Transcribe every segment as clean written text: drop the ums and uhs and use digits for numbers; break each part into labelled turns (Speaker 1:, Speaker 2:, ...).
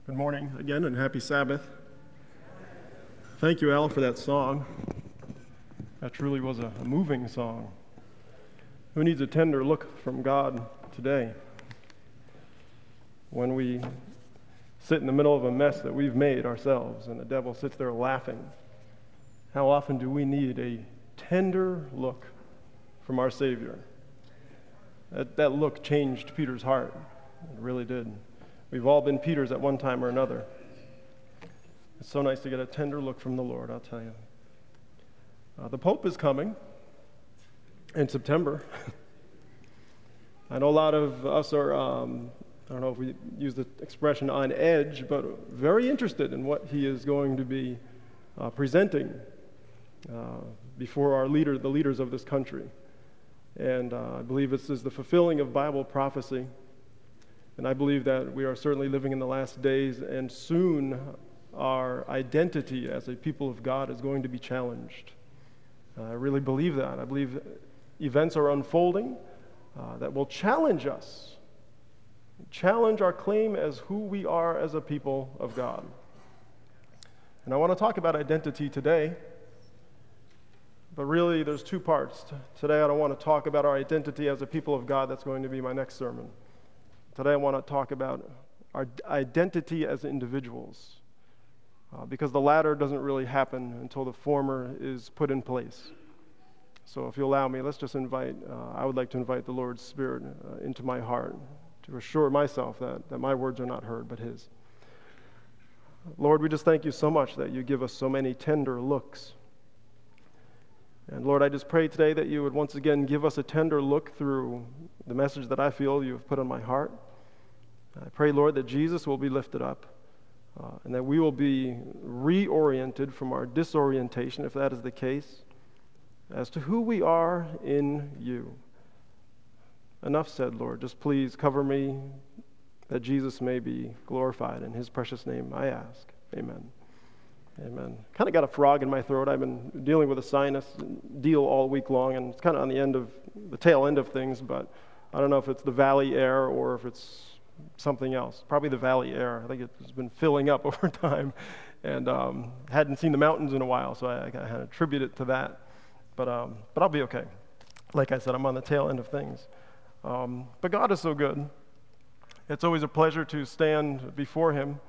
Speaker 1: Good morning again, and happy Sabbath. Thank you, Al, for that song. That truly was a moving song. Who needs a tender look from God today? When we sit in the middle of a mess that we've made ourselves and the devil sits there laughing, how often do we need a tender look from our Savior? That look changed Peter's heart. It really did. We've all been Peters at one time or another. It's so nice to get a tender look from the Lord, I'll tell you. The Pope is coming in September. I know a lot of us are, I don't know if we use the expression on edge, but very interested in what he is going to be presenting before the leaders of this country. And I believe this is the fulfilling of Bible prophecy. And I believe that we are certainly living in the last days, and soon our identity as a people of God is going to be challenged. I really believe that. I believe events are unfolding that will challenge us, challenge our claim as who we are as a people of God. And I want to talk about identity today, but really there's two parts. Today I don't want to talk about our identity as a people of God. That's going to be my next sermon. Today I want to talk about our identity as individuals, because the latter doesn't really happen until the former is put in place. So if you allow me, let's just I would like to invite the Lord's Spirit into my heart to assure myself that my words are not heard but His. Lord, we just thank you so much that you give us so many tender looks. And Lord, I just pray today that you would once again give us a tender look through the message that I feel you have put on my heart. I pray, Lord, that Jesus will be lifted up and that we will be reoriented from our disorientation, if that is the case, as to who we are in you. Enough said, Lord. Just please cover me that Jesus may be glorified. In his precious name I ask. Amen. Amen. Kind of got a frog in my throat. I've been dealing with a sinus deal all week long, and it's kind of on the tail end of things, but I don't know if it's the valley air or if it's something else. Probably the valley air. I think it's been filling up over time, and hadn't seen the mountains in a while, so I kind of attribute it to that. But I'll be okay. Like I said, I'm on the tail end of things. But God is so good. It's always a pleasure to stand before him.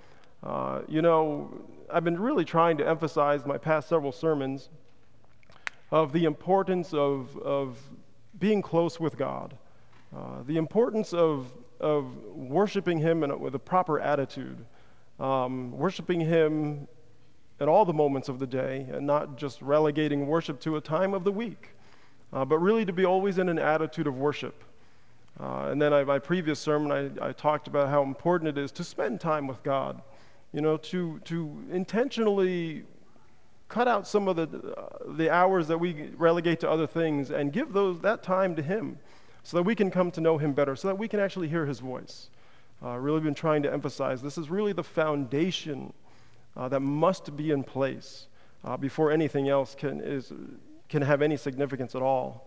Speaker 1: I've been really trying to emphasize my past several sermons of the importance of being close with God, the importance of worshiping him with a proper attitude, worshiping him at all the moments of the day, and not just relegating worship to a time of the week, but really to be always in an attitude of worship. And then my previous sermon, I talked about how important it is to spend time with God. To intentionally cut out some of the hours that we relegate to other things and give that time to him so that we can come to know him better, so that we can actually hear his voice. Really been trying to emphasize this is really the foundation that must be in place before anything else can have any significance at all.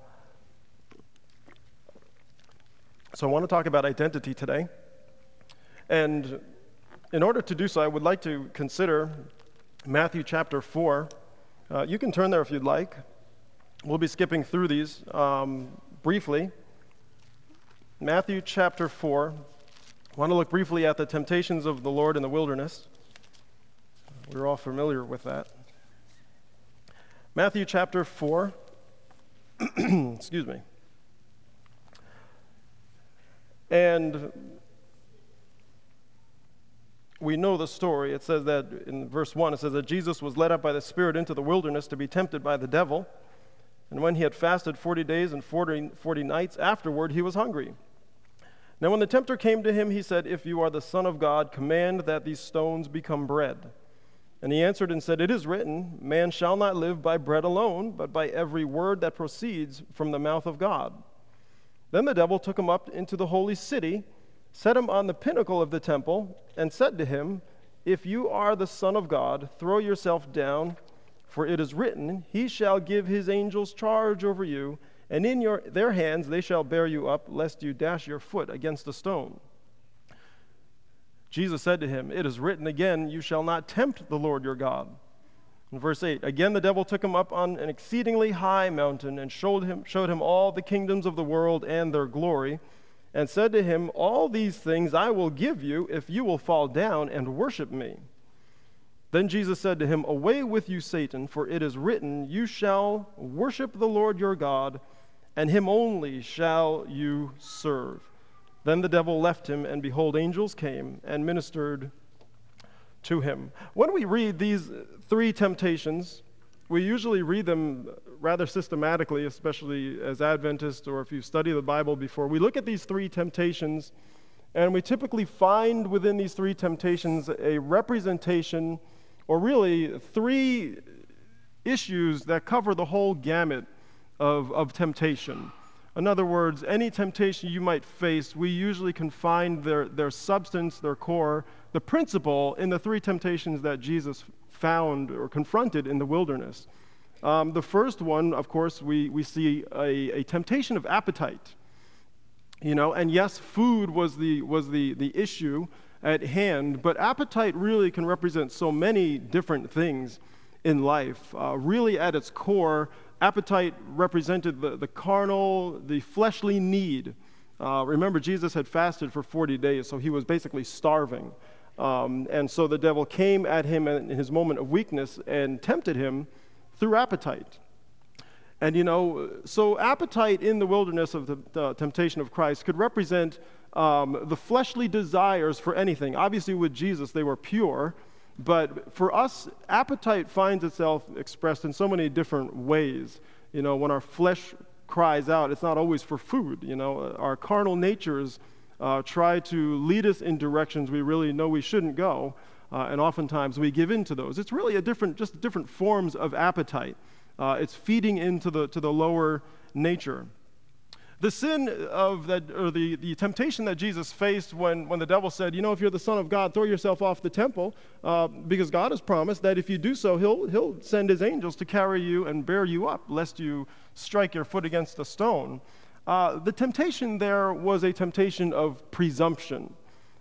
Speaker 1: So I want to talk about identity today. And in order to do so, I would like to consider Matthew chapter 4. You can turn there if you'd like. We'll be skipping through these briefly. Matthew chapter 4. I want to look briefly at the temptations of the Lord in the wilderness. We're all familiar with that. Matthew chapter 4. Excuse me. And we know the story. It says that in verse 1, it says that Jesus was led up by the Spirit into the wilderness to be tempted by the devil. And when he had fasted 40 days and 40 nights, afterward he was hungry. Now when the tempter came to him, he said, "If you are the Son of God, command that these stones become bread." And he answered and said, "It is written, man shall not live by bread alone, but by every word that proceeds from the mouth of God." Then the devil took him up into the holy city, set him on the pinnacle of the temple, and said to him, "If you are the Son of God, throw yourself down, for it is written, he shall give his angels charge over you, and in their hands they shall bear you up, lest you dash your foot against a stone." Jesus said to him, "It is written again, you shall not tempt the Lord your God." In verse 8, again the devil took him up on an exceedingly high mountain and showed him all the kingdoms of the world and their glory, and said to him, "All these things I will give you if you will fall down and worship me." Then Jesus said to him, "Away with you, Satan, for it is written, you shall worship the Lord your God, and him only shall you serve." Then the devil left him, and behold, angels came and ministered to him. When we read these three temptations, we usually read them rather systematically, especially as Adventists or if you study the Bible before. We look at these three temptations, and we typically find within these three temptations a representation, or really three issues that cover the whole gamut of temptation. In other words, any temptation you might face, we usually can find their substance, their core, the principle in the three temptations that Jesus found or confronted in the wilderness. The first one, of course, we see a temptation of appetite. And yes, food was the issue at hand, but appetite really can represent so many different things in life. Really at its core, appetite represented the carnal, the fleshly need. Remember, Jesus had fasted for 40 days, so he was basically starving. And so the devil came at him in his moment of weakness and tempted him through appetite. And so appetite in the wilderness of the temptation of Christ could represent the fleshly desires for anything. Obviously with Jesus they were pure, but for us, appetite finds itself expressed in so many different ways. When our flesh cries out, it's not always for food. Our carnal natures try to lead us in directions we really know we shouldn't go, and oftentimes we give in to those. It's really just different forms of appetite. It's feeding into the lower nature. The sin of that, or the temptation that Jesus faced when the devil said, if you're the Son of God, throw yourself off the temple, because God has promised that if you do so, he'll send his angels to carry you and bear you up, lest you strike your foot against a stone. The temptation there was a temptation of presumption,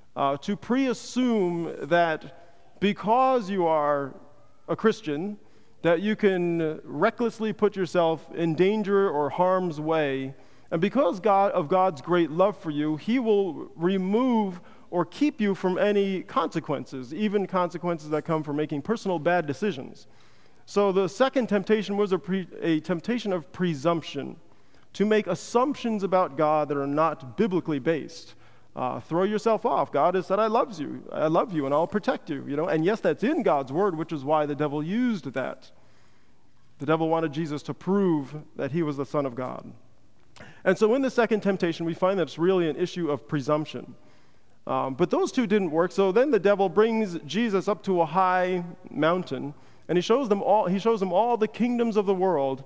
Speaker 1: to pre-assume that because you are a Christian, that you can recklessly put yourself in danger or harm's way. And because of God's great love for you, he will remove or keep you from any consequences, even consequences that come from making personal bad decisions. So the second temptation was a temptation of presumption, to make assumptions about God that are not biblically based. Throw yourself off. God has said, I love you, and I'll protect you. And yes, that's in God's word, which is why the devil used that. The devil wanted Jesus to prove that he was the Son of God. And so in the second temptation, we find that it's really an issue of presumption. But those two didn't work, so then the devil brings Jesus up to a high mountain, and he shows them all the kingdoms of the world,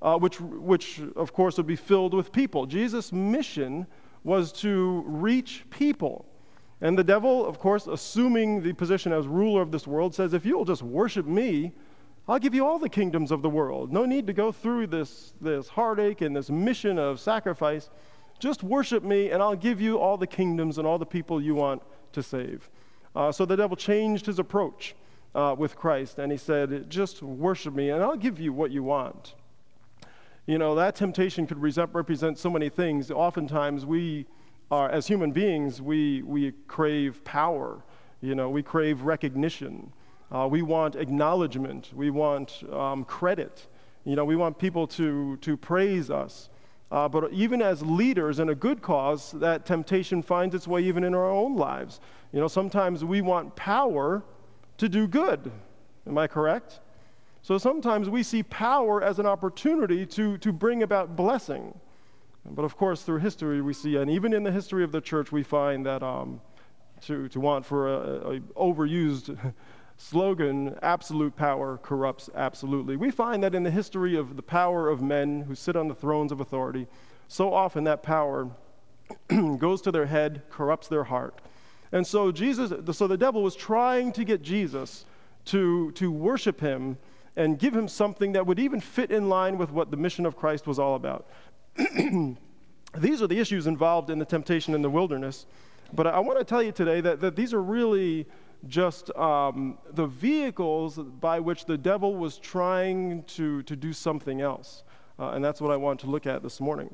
Speaker 1: which of course would be filled with people. Jesus' mission was to reach people. And the devil, of course, assuming the position as ruler of this world, says, if you'll just worship me, I'll give you all the kingdoms of the world. No need to go through this heartache and this mission of sacrifice. Just worship me, and I'll give you all the kingdoms and all the people you want to save. So the devil changed his approach with Christ, and he said, just worship me, and I'll give you what you want. That temptation could represent so many things. Oftentimes we are, as human beings, we crave power. We crave recognition. We want acknowledgement. We want credit. We want people to praise us. But even as leaders in a good cause, that temptation finds its way even in our own lives. Sometimes we want power to do good. Am I correct? So sometimes we see power as an opportunity to bring about blessing. But of course, through history we see, and even in the history of the church, we find that to want for a overused slogan, absolute power corrupts absolutely. We find that in the history of the power of men who sit on the thrones of authority, so often that power goes to their head, corrupts their heart. And so the devil was trying to get Jesus to worship him and give him something that would even fit in line with what the mission of Christ was all about. These are the issues involved in the temptation in the wilderness. But I want to tell you today that these are really just the vehicles by which the devil was trying to do something else. And that's what I want to look at this morning.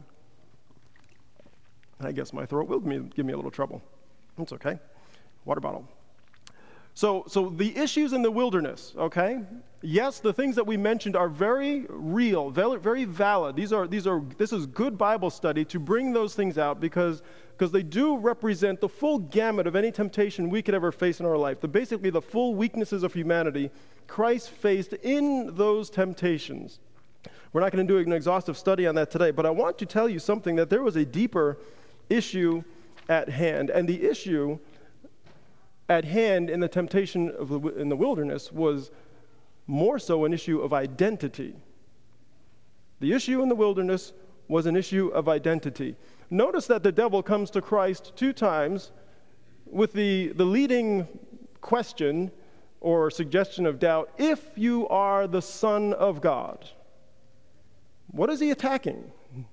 Speaker 1: I guess my throat will give me a little trouble. It's okay. Water bottle. So the issues in the wilderness, okay? Yes, the things that we mentioned are very real, very, very valid. This is good Bible study to bring those things out because they do represent the full gamut of any temptation we could ever face in our life. Basically, the full weaknesses of humanity Christ faced in those temptations. We're not going to do an exhaustive study on that today, but I want to tell you something, that there was a deeper issue at hand, and the issue at hand in the temptation in the wilderness was more so an issue of identity. The issue in the wilderness was an issue of identity. Notice that the devil comes to Christ 2 times with the leading question or suggestion of doubt, if you are the Son of God. What is he attacking?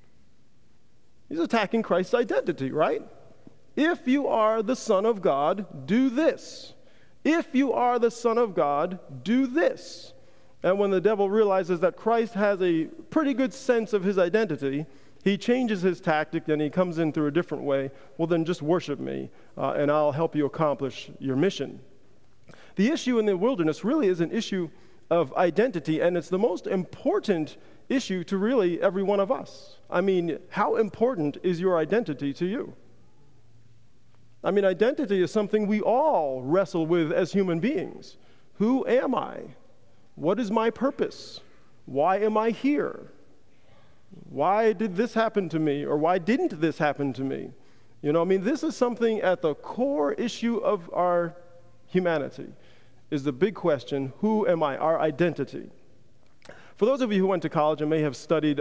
Speaker 1: He's attacking Christ's identity, right? If you are the Son of God, do this. If you are the Son of God, do this. And when the devil realizes that Christ has a pretty good sense of his identity, he changes his tactic and he comes in through a different way. Well, then just worship me, and I'll help you accomplish your mission. The issue in the wilderness really is an issue of identity, and it's the most important issue to really every one of us. I mean, how important is your identity to you? I mean, identity is something we all wrestle with as human beings. Who am I? What is my purpose? Why am I here? Why did this happen to me? Or why didn't this happen to me? You know, I mean, this is something at the core issue of our humanity, is the big question, who am I? Our identity. For those of you who went to college and may have studied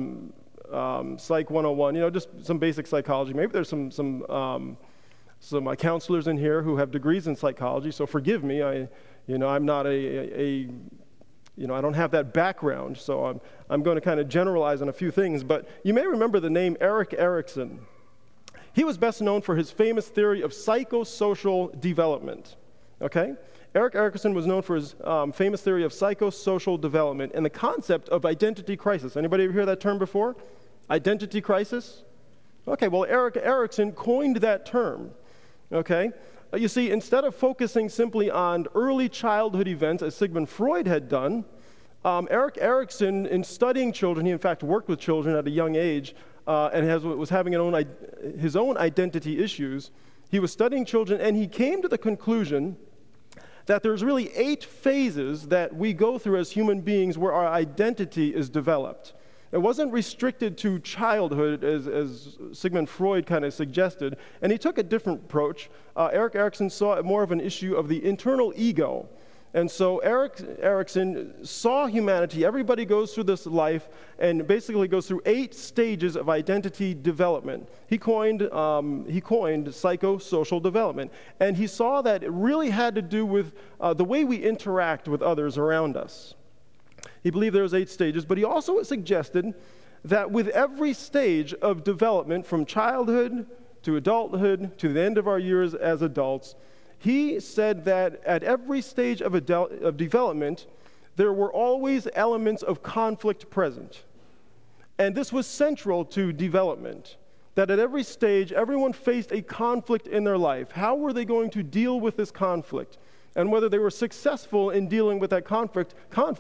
Speaker 1: Psych 101, you know, just some basic psychology. Maybe there's some counselors in here who have degrees in psychology, so forgive me. I'm not I don't have that background, so I'm going to kind of generalize on a few things. But you may remember the name Erik Erikson. He was best known for his famous theory of psychosocial development. Okay, Erik Erikson was known for his famous theory of psychosocial development and the concept of identity crisis. Anybody ever hear that term before? Identity crisis? Okay, well, Erik Erikson coined that term. Okay, you see, instead of focusing simply on early childhood events, as Sigmund Freud had done, Erik Erikson, in studying children, he in fact worked with children at a young age and was having his own identity issues. He was studying children, and he came to the conclusion that there's really 8 phases that we go through as human beings where our identity is developed. It wasn't restricted to childhood, as Sigmund Freud kind of suggested, and he took a different approach. Erik Erikson saw it more of an issue of the internal ego. And so Erik Erikson saw humanity. Everybody goes through this life and basically goes through 8 stages of identity development. He coined psychosocial development. And he saw that it really had to do with the way we interact with others around us. He believed there was 8 stages, but he also suggested that with every stage of development, from childhood to adulthood to the end of our years as adults, he said that at every stage of development, there were always elements of conflict present. And this was central to development, that at every stage, everyone faced a conflict in their life. How were they going to deal with this conflict? And whether they were successful in dealing with that conflict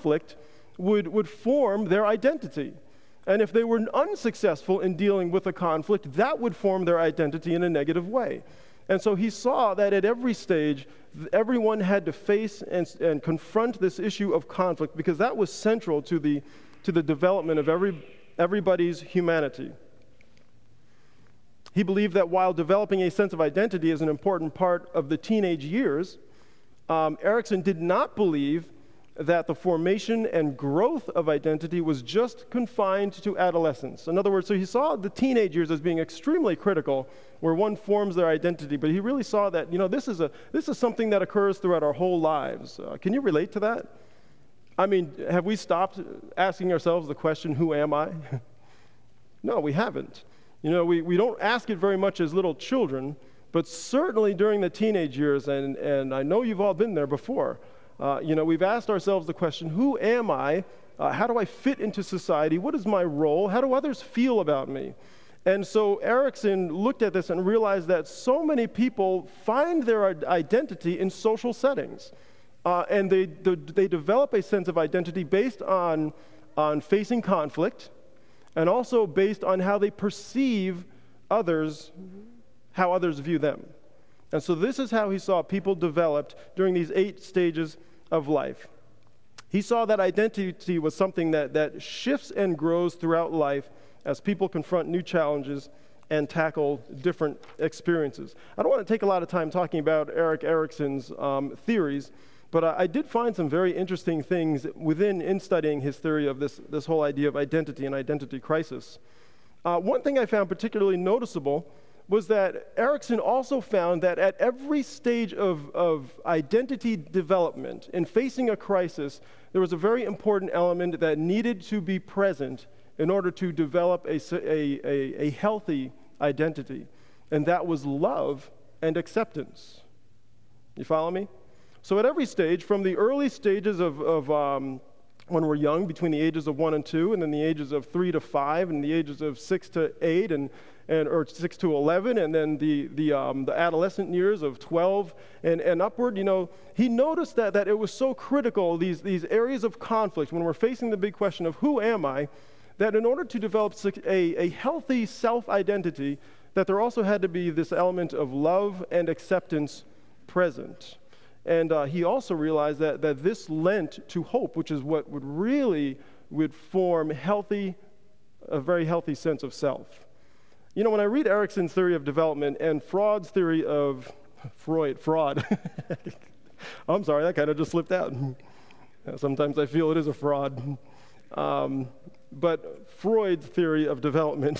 Speaker 1: would form their identity. And if they were unsuccessful in dealing with a conflict, that would form their identity in a negative way. And so he saw that at every stage, everyone had to face and confront this issue of conflict, because that was central to the development of everybody's humanity. He believed that while developing a sense of identity is an important part of the teenage years, Erikson did not believe that the formation and growth of identity was just confined to adolescence. In other words, so he saw the teenage years as being extremely critical, where one forms their identity, but he really saw that, this is something that occurs throughout our whole lives. Can you relate to that? I mean, have we stopped asking ourselves the question, who am I? No, we haven't. We don't ask it very much as little children, but certainly during the teenage years, and I know you've all been there before, we've asked ourselves the question, who am I? How do I fit into society? What is my role? How do others feel about me? And so Erickson looked at this and realized that so many people find their identity in social settings. And they develop a sense of identity based on facing conflict, and also based on how they perceive others, how others view them. And so this is how he saw people developed during these 8 stages of life. He saw that identity was something that shifts and grows throughout life as people confront new challenges and tackle different experiences. I don't want to take a lot of time talking about Erik Erikson's theories, but I did find some very interesting things in studying his theory of this whole idea of identity and identity crisis. One thing I found particularly noticeable was that Erikson also found that at every stage of identity development, in facing a crisis, there was a very important element that needed to be present in order to develop a healthy identity, and that was love and acceptance. You follow me? So at every stage, from the early stages of when we're young, between the ages of 1 and 2, and then the ages of 3 to 5, and the ages of 6 to 8, or 6 to 11, and then the adolescent years of 12 and upward, he noticed that it was so critical, these areas of conflict, when we're facing the big question of who am I, that in order to develop a healthy self-identity, that there also had to be this element of love and acceptance present. And he also realized that this lent to hope, which is what would form a very healthy sense of self. When I read Erikson's theory of development and Freud's theory of fraud. I'm sorry, that kind of just slipped out. Sometimes I feel it is a fraud. But Freud's theory of development,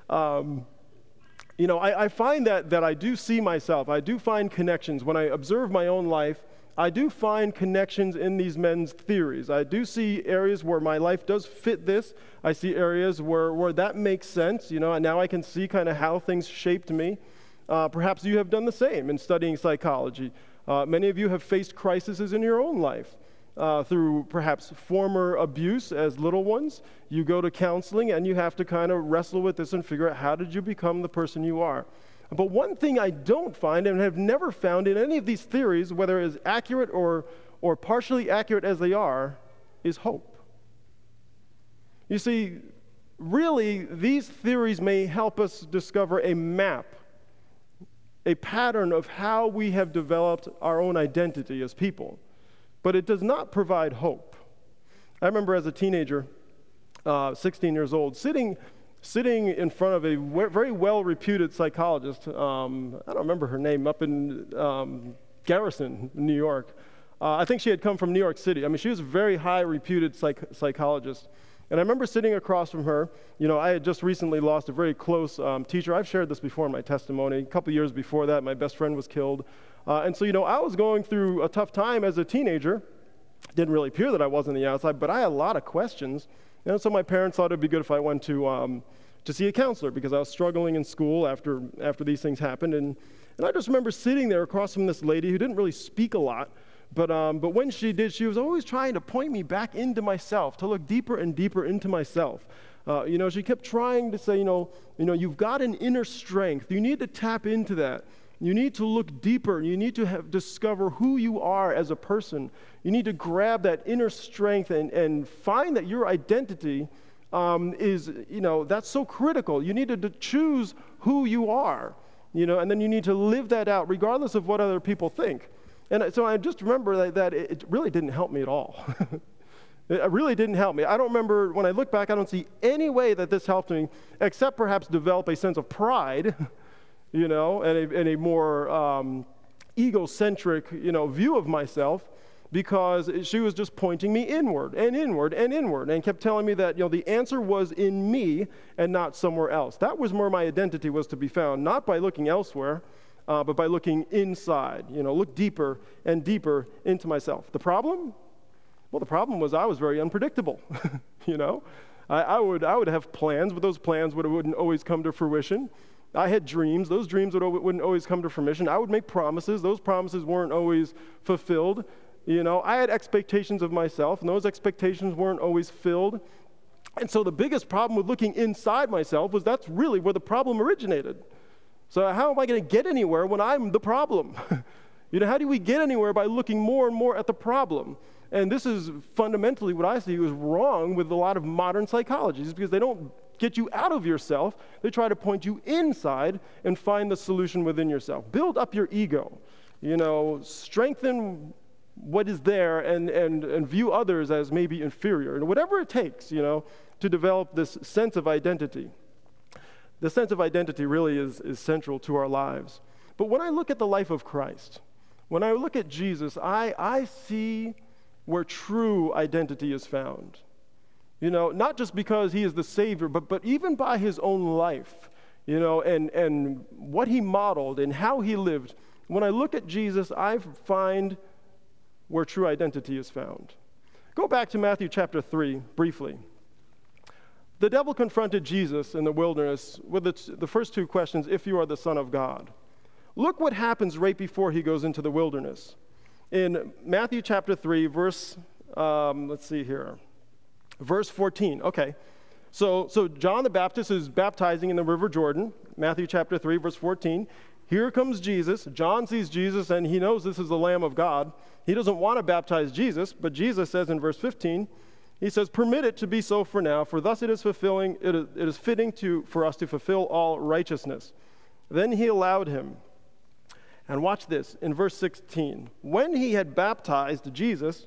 Speaker 1: I find that I do see myself. I do find connections. When I observe my own life, I do find connections in these men's theories. I do see areas where my life does fit this. I see areas where that makes sense, and now I can see kind of how things shaped me. Perhaps you have done the same in studying psychology. Many of you have faced crises in your own life. Through perhaps former abuse as little ones, you go to counseling and you have to kind of wrestle with this and figure out how did you become the person you are. But one thing I don't find and have never found in any of these theories, whether as accurate or partially accurate as they are, is hope. You see, really, these theories may help us discover a map, a pattern of how we have developed our own identity as people. But it does not provide hope. I remember as a teenager, 16 years old, sitting in front of a very well-reputed psychologist. I don't remember her name, up in Garrison, New York. I think she had come from New York City. I mean, she was a very high-reputed psychologist. And I remember sitting across from her. I had just recently lost a very close teacher. I've shared this before in my testimony. A couple years before that, my best friend was killed. And so, I was going through a tough time as a teenager. Didn't really appear that I was on the outside, but I had a lot of questions. And so my parents thought it'd be good if I went to see a counselor because I was struggling in school after these things happened. And I just remember sitting there across from this lady who didn't really speak a lot, but when she did, she was always trying to point me back into myself, to look deeper and deeper into myself. She kept trying to say, you've got an inner strength. You need to tap into that. You need to look deeper. You need to discover who you are as a person. You need to grab that inner strength and find that your identity is, that's so critical. You need to choose who you are, and then you need to live that out regardless of what other people think. And so I just remember that it really didn't help me at all. It really didn't help me. I don't remember, when I look back, I don't see any way that this helped me except perhaps develop a sense of pride, and a more egocentric, view of myself, because she was just pointing me inward and inward and inward and kept telling me that, the answer was in me and not somewhere else. That was where my identity was to be found, not by looking elsewhere, but by looking inside, look deeper and deeper into myself. The problem? Well, the problem was I was very unpredictable, I would have plans, but those plans wouldn't always come to fruition. I had dreams. Those dreams wouldn't always come to fruition. I would make promises. Those promises weren't always fulfilled. I had expectations of myself, and those expectations weren't always filled. And so the biggest problem with looking inside myself was that's really where the problem originated. So how am I going to get anywhere when I'm the problem? How do we get anywhere by looking more and more at the problem? And this is fundamentally what I see is wrong with a lot of modern psychologies, because they don't get you out of yourself. They try to point you inside and find the solution within yourself. Build up your ego. Strengthen what is there and view others as maybe inferior. And whatever it takes, to develop this sense of identity. The sense of identity really is central to our lives. But when I look at the life of Christ, when I look at Jesus, I see where true identity is found. Not just because he is the Savior, but even by his own life, and what he modeled and how he lived. When I look at Jesus, I find where true identity is found. Go back to Matthew chapter 3 briefly. The devil confronted Jesus in the wilderness with the first two questions, if you are the Son of God. Look what happens right before he goes into the wilderness. In Matthew chapter 3, verse 14. Okay, so John the Baptist is baptizing in the River Jordan. Matthew chapter 3, verse 14. Here comes Jesus. John sees Jesus, and he knows this is the Lamb of God. He doesn't want to baptize Jesus, but Jesus says in verse 15, he says, "Permit it to be so for now, for thus it is fitting for us to fulfill all righteousness." Then he allowed him. And watch this, in verse 16. When he had been baptized, Jesus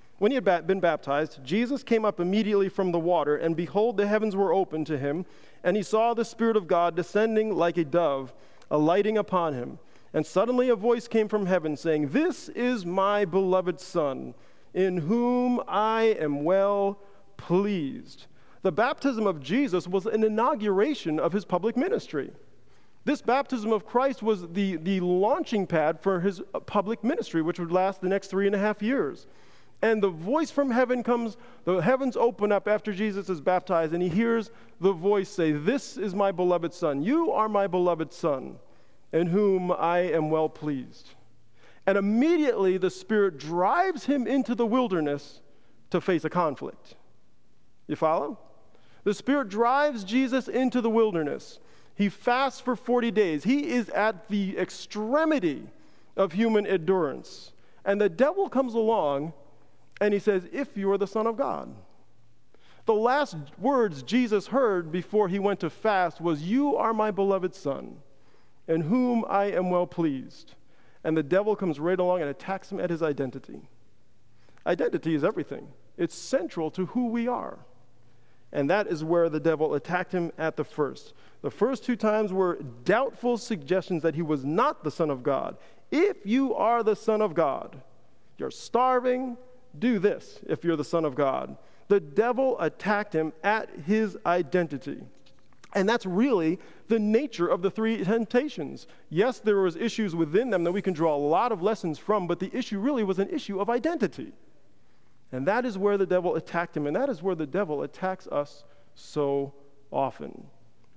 Speaker 1: came up immediately from the water, and behold, the heavens were opened to him, and he saw the Spirit of God descending like a dove, alighting upon him. And suddenly a voice came from heaven saying, "This is my beloved Son, in whom I am well pleased." The baptism of Jesus was an inauguration of his public ministry. This baptism of Christ was the launching pad for his public ministry, which would last the next 3.5 years. And the voice from heaven comes, the heavens open up after Jesus is baptized, and he hears the voice say, "This is my beloved Son. You are my beloved Son, in whom I am well pleased." And immediately the Spirit drives him into the wilderness to face a conflict. You follow? The Spirit drives Jesus into the wilderness. He fasts for 40 days. He is at the extremity of human endurance. And the devil comes along and he says, "If you are the Son of God." The last words Jesus heard before he went to fast was, "You are my beloved Son, in whom I am well pleased." And the devil comes right along and attacks him at his identity. Identity is everything. It's central to who we are. And that is where the devil attacked him at the first. The first two times were doubtful suggestions that he was not the Son of God. If you are the Son of God, you're starving, do this if you're the Son of God. The devil attacked him at his identity. And that's really the nature of the three temptations. Yes, there was issues within them that we can draw a lot of lessons from, but the issue really was an issue of identity. And that is where the devil attacked him, and that is where the devil attacks us so often.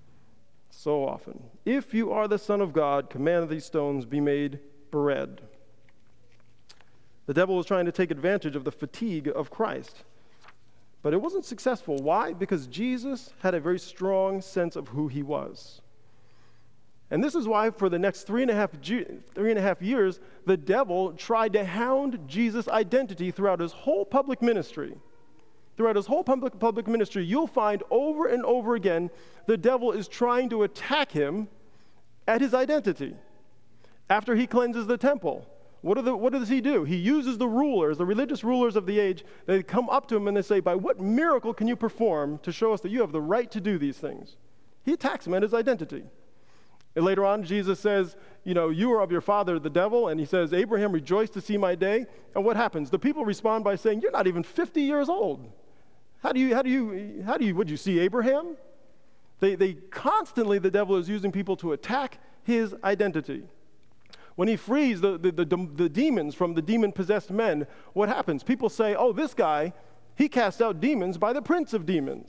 Speaker 1: So often. If you are the Son of God, command these stones be made bread. The devil was trying to take advantage of the fatigue of Christ. But it wasn't successful. Why? Because Jesus had a very strong sense of who he was. And this is why for the next 3.5 years, the devil tried to hound Jesus' identity throughout his whole public ministry. Throughout his whole public ministry, you'll find over and over again, the devil is trying to attack him at his identity. After he cleanses the temple, what does he do? He uses the rulers, the religious rulers of the age. They come up to him and they say, "By what miracle can you perform to show us that you have the right to do these things?" He attacks him at his identity. And later on, Jesus says, "You are of your father, the devil." And he says, "Abraham rejoiced to see my day." And what happens? The people respond by saying, "You're not even 50 years old. Would you see Abraham?" They constantly, the devil is using people to attack his identity. When he frees the demons from the demon-possessed men, what happens? People say, "Oh, this guy, he cast out demons by the prince of demons."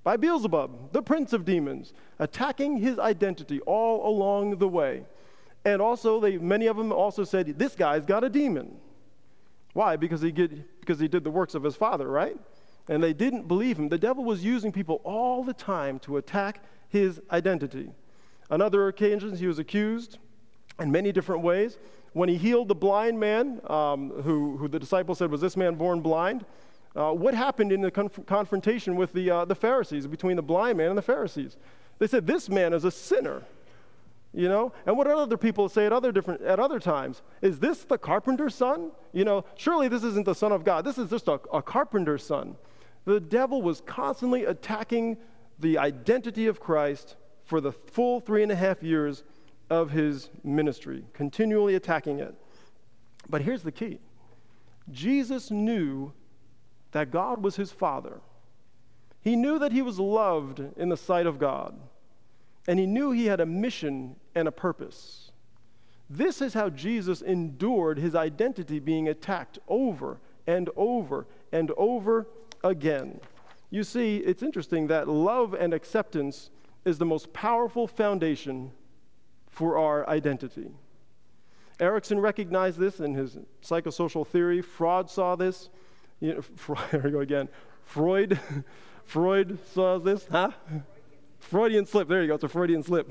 Speaker 1: by Beelzebub, the prince of demons, attacking his identity all along the way. And also, many of them also said, this guy's got a demon. Why? Because he did the works of his father, right? And they didn't believe him. The devil was using people all the time to attack his identity. On other occasions, he was accused in many different ways. When he healed the blind man, who the disciples said, was this man born blind? What happened in the confrontation with the Pharisees, between the blind man and the Pharisees? They said, this man is a sinner. You know, and what other people say at other times? Is this the carpenter's son? You know, surely this isn't the Son of God. This is just a carpenter's son. The devil was constantly attacking the identity of Christ for the full 3.5 years of his ministry, continually attacking it. But here's the key. Jesus knew that God was his Father. He knew that he was loved in the sight of God. And he knew he had a mission and a purpose. This is how Jesus endured his identity being attacked over and over and over again. You see, it's interesting that love and acceptance is the most powerful foundation for our identity. Erikson recognized this in his psychosocial theory. Freud saw this. There we go again. Freud saw this, huh? Freudian slip. There you go. It's a Freudian slip.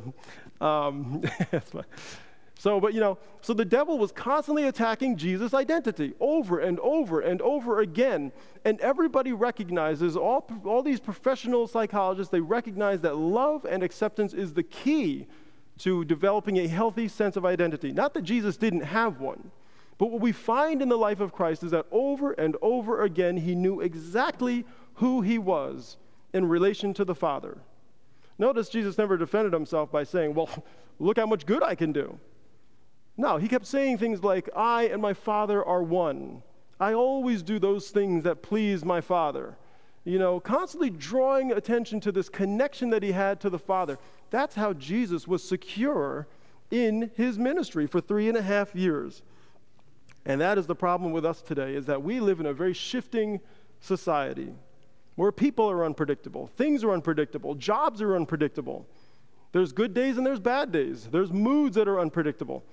Speaker 1: So the devil was constantly attacking Jesus' identity over and over and over again. And everybody recognizes, all these professional psychologists, they recognize that love and acceptance is the key to developing a healthy sense of identity. Not that Jesus didn't have one, but what we find in the life of Christ is that over and over again, he knew exactly who he was in relation to the Father. Notice Jesus never defended himself by saying, well, look how much good I can do. No, he kept saying things like, I and my Father are one. I always do those things that please my Father. You know, constantly drawing attention to this connection that he had to the Father. That's how Jesus was secure in his ministry for 3.5 years. And that is the problem with us today, is that we live in a very shifting society where people are unpredictable, things are unpredictable, jobs are unpredictable. There's good days and there's bad days. There's moods that are unpredictable.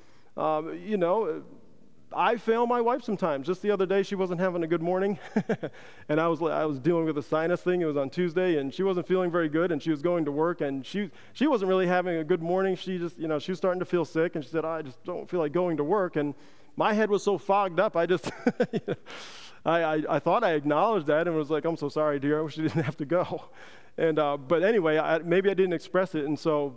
Speaker 1: I fail my wife sometimes. Just the other day, she wasn't having a good morning, and I was dealing with a sinus thing. It was on Tuesday, and she wasn't feeling very good, and she was going to work, and she wasn't really having a good morning. She just, she was starting to feel sick, and she said, I just don't feel like going to work, and my head was so fogged up, I just, I thought I acknowledged that and was like, I'm so sorry, dear. I wish you didn't have to go. And but anyway, maybe I didn't express it, and so,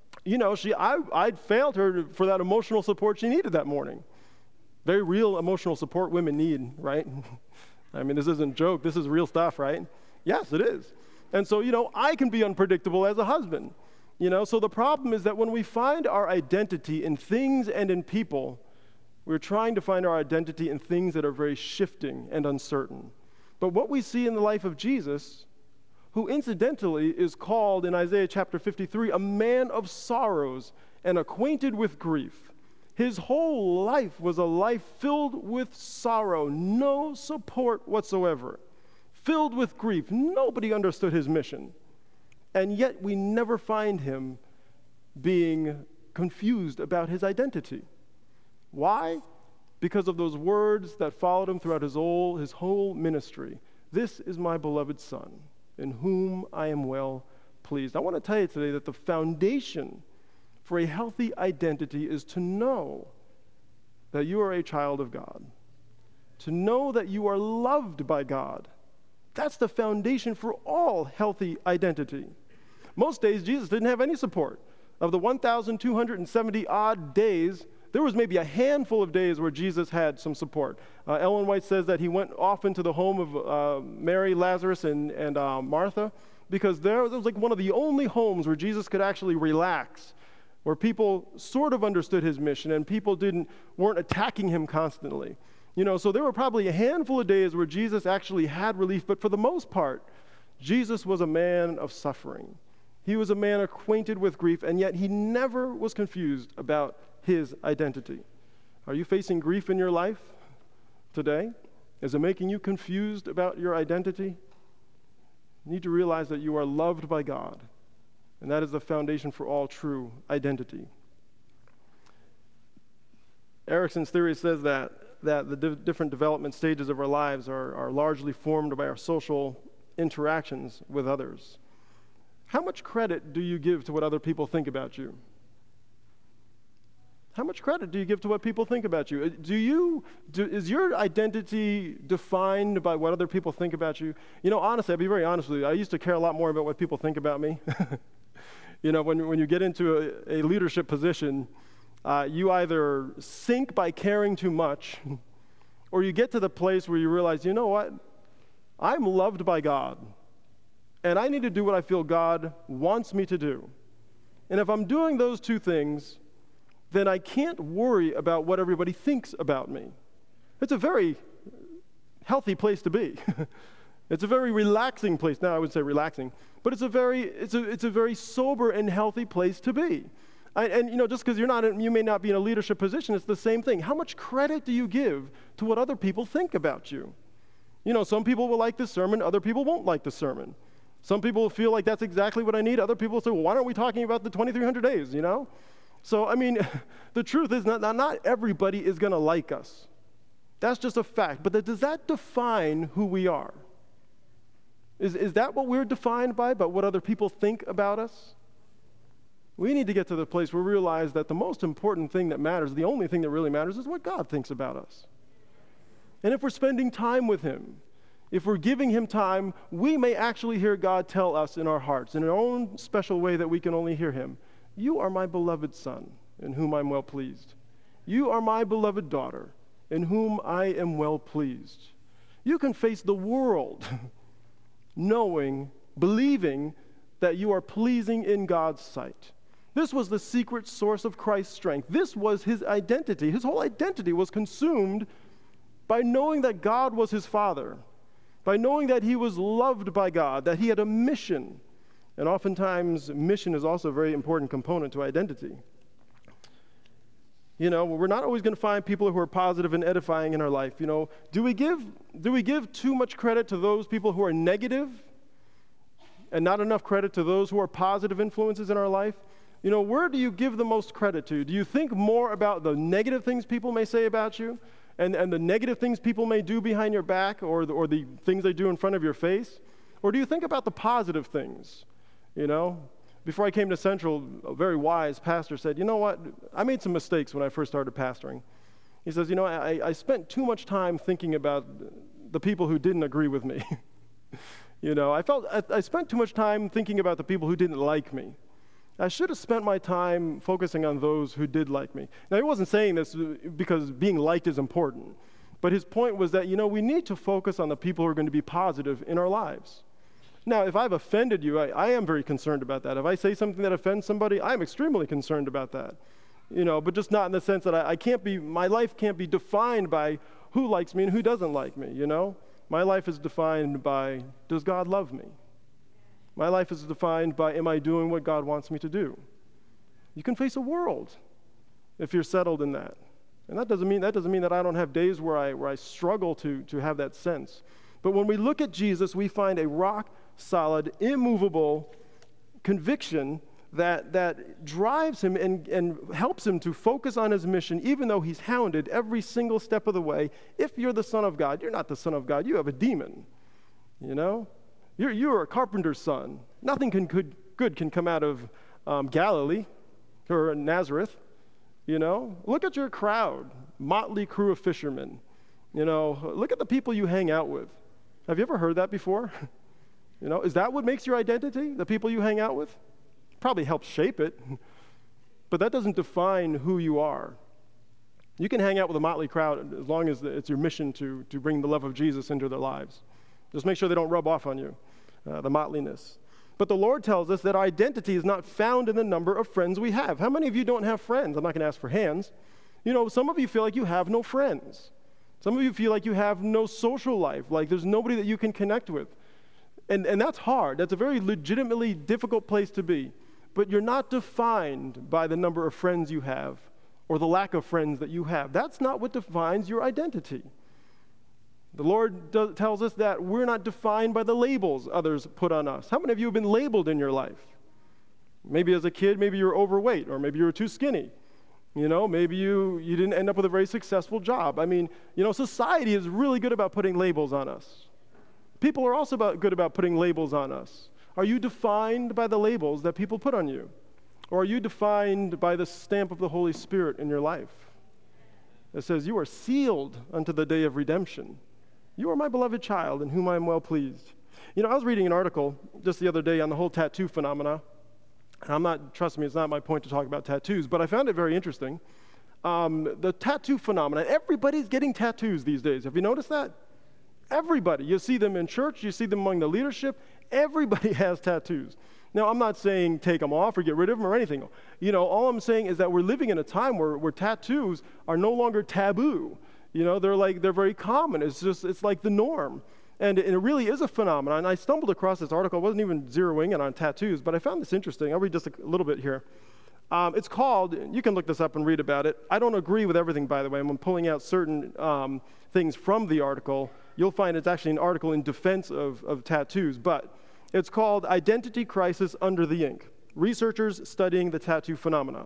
Speaker 1: I failed her for that emotional support she needed that morning. Very real emotional support women need, right? I mean, this isn't a joke. This is real stuff, right? Yes, it is. And so, I can be unpredictable as a husband. So the problem is that when we find our identity in things and in people, we're trying to find our identity in things that are very shifting and uncertain. But what we see in the life of Jesus, who incidentally is called in Isaiah chapter 53, a man of sorrows and acquainted with grief. His whole life was a life filled with sorrow, no support whatsoever, filled with grief. Nobody understood his mission. And yet we never find him being confused about his identity. Why? Because of those words that followed him throughout his whole ministry. This is my beloved Son, in whom I am well pleased. I want to tell you today that the foundation for a healthy identity is to know that you are a child of God, to know that you are loved by God. That's the foundation for all healthy identity. Most days, Jesus didn't have any support. Of the 1,270 odd days, there was maybe a handful of days where Jesus had some support. Ellen White says that he went often to the home of Mary, Lazarus, and Martha, because there was like one of the only homes where Jesus could actually relax, where people sort of understood his mission and people weren't attacking him constantly. So there were probably a handful of days where Jesus actually had relief, but for the most part, Jesus was a man of suffering. He was a man acquainted with grief, and yet he never was confused about his identity. Are you facing grief in your life today? Is it making you confused about your identity? You need to realize that you are loved by God, and that is the foundation for all true identity. Erickson's theory says that the different development stages of our lives are largely formed by our social interactions with others. How much credit do you give to what other people think about you? How much credit do you give to what people think about you? Is your identity defined by what other people think about you? Honestly, I'll be very honest with you. I used to care a lot more about what people think about me. When you get into a leadership position, you either sink by caring too much, or you get to the place where you realize, you know what? I'm loved by God, and I need to do what I feel God wants me to do. And if I'm doing those two things, then I can't worry about what everybody thinks about me. It's a very healthy place to be. It's a very relaxing place. Now, I would say relaxing, but it's a very sober and healthy place to be. Just because you may not be in a leadership position, it's the same thing. How much credit do you give to what other people think about you? Some people will like this sermon, other people won't like the sermon. Some people will feel like that's exactly what I need. Other people will say, well, why aren't we talking about the 2,300 days, So, the truth is not everybody is going to like us. That's just a fact. But does that define who we are? Is that what we're defined by what other people think about us? We need to get to the place where we realize that the most important thing that matters, the only thing that really matters, is what God thinks about us. And if we're spending time with Him, if we're giving Him time, we may actually hear God tell us in our hearts, in our own special way that we can only hear Him, "You are my beloved Son, in whom I'm well pleased. You are my beloved daughter, in whom I am well pleased." You can face the world knowing, believing that you are pleasing in God's sight. This was the secret source of Christ's strength. This was His identity. His whole identity was consumed by knowing that God was His Father, by knowing that He was loved by God, that He had a mission. And oftentimes, mission is also a very important component to identity. We're not always going to find people who are positive and edifying in our life. Do we give too much credit to those people who are negative and not enough credit to those who are positive influences in our life? Where do you give the most credit to? Do you think more about the negative things people may say about you and the negative things people may do behind your back or the things they do in front of your face? Or do you think about the positive things? Before I came to Central, a very wise pastor said, "You know what? I made some mistakes when I first started pastoring." He says, I spent too much time thinking about the people who didn't agree with me. I spent too much time thinking about the people who didn't like me. I should have spent my time focusing on those who did like me. Now, he wasn't saying this because being liked is important, but his point was that, we need to focus on the people who are going to be positive in our lives. Now, if I've offended you, I am very concerned about that. If I say something that offends somebody, I'm extremely concerned about that. But just not in the sense that my life can't be defined by who likes me and who doesn't like me, My life is defined by, does God love me? My life is defined by, am I doing what God wants me to do? You can face a world if you're settled in that. And that doesn't mean that I don't have days where I struggle to have that sense. But when we look at Jesus, we find a rock-solid, immovable conviction that drives him and helps him to focus on his mission, even though he's hounded every single step of the way. If you're the Son of God, you're not the Son of God. You have a demon, You're a carpenter's son. Nothing good can come out of Galilee or Nazareth. Look at your crowd, motley crew of fishermen. Look at the people you hang out with. Have you ever heard that before? Is that what makes your identity? The people you hang out with? Probably helps shape it, but that doesn't define who you are. You can hang out with a motley crowd as long as it's your mission to bring the love of Jesus into their lives. Just make sure they don't rub off on you, the motleynness. But the Lord tells us that our identity is not found in the number of friends we have. How many of you don't have friends? I'm not going to ask for hands. Some of you feel like you have no friends. Some of you feel like you have no social life, like there's nobody that you can connect with. And that's hard. That's a very legitimately difficult place to be. But you're not defined by the number of friends you have or the lack of friends that you have. That's not what defines your identity. The Lord tells us that we're not defined by the labels others put on us. How many of you have been labeled in your life? Maybe as a kid, maybe you were overweight, or maybe you were too skinny. Maybe you didn't end up with a very successful job. I mean, society is really good about putting labels on us. People are also good about putting labels on us. Are you defined by the labels that people put on you? Or are you defined by the stamp of the Holy Spirit in your life? It says, you are sealed unto the day of redemption. You are my beloved child in whom I am well pleased. I was reading an article just the other day on the whole tattoo phenomena. Trust me, it's not my point to talk about tattoos, but I found it very interesting. The tattoo phenomena, everybody's getting tattoos these days. Have you noticed that? Everybody. You see them in church, you see them among the leadership. Everybody has tattoos. Now, I'm not saying take them off or get rid of them or anything. All I'm saying is that we're living in a time where tattoos are no longer taboo. They're very common. It's like the norm. And it really is a phenomenon. And I stumbled across this article. I wasn't even zeroing in on tattoos, but I found this interesting. I'll read just a little bit here. It's called, you can look this up and read about it. I don't agree with everything, by the way. I'm pulling out certain things from the article. You'll find it's actually an article in defense of tattoos, but it's called Identity Crisis Under the Ink, Researchers Studying the Tattoo Phenomena.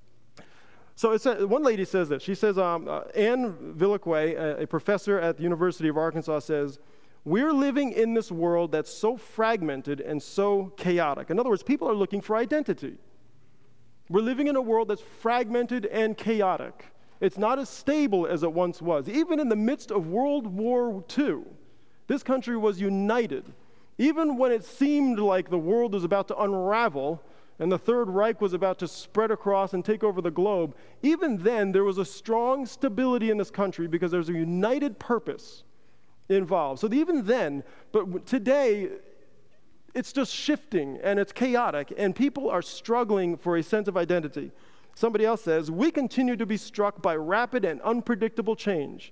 Speaker 1: So one lady says this. She says, Anne Villiquay, a professor at the University of Arkansas, says, we're living in this world that's so fragmented and so chaotic. In other words, people are looking for identity. We're living in a world that's fragmented and chaotic. It's not as stable as it once was. Even in the midst of World War II, this country was united. Even when it seemed like the world was about to unravel and the Third Reich was about to spread across and take over the globe, even then there was a strong stability in this country because there's a united purpose involved. So even then, but today, it's just shifting and it's chaotic and people are struggling for a sense of identity. Somebody else says, we continue to be struck by rapid and unpredictable change.